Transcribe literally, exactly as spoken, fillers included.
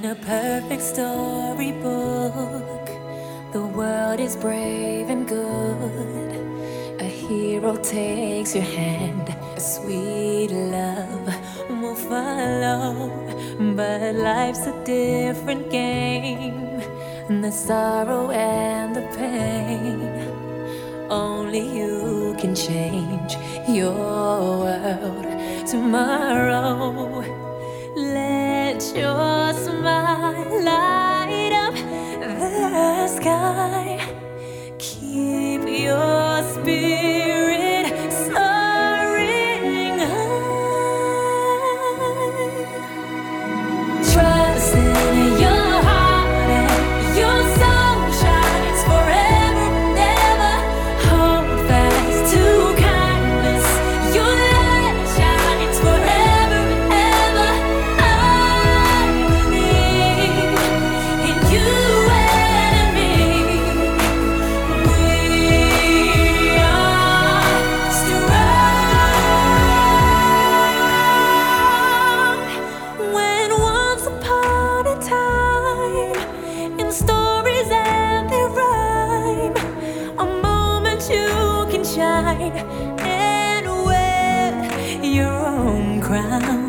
a perfect storybook, the world is brave and good. A hero takes your hand, a sweet love will follow. But life's a different game, and the sorrow and the pain, only you can change your world tomorrow. Let your smile light up the sky. Keep your spirit soaring high. Trust in your heart and your soul shines forever and ever. Hold fast to kindness, your light shines forever and ever. I believe in you and me. We are strong. When once upon a time, in stories and their rhyme, a moment you can shine and wear your own crown.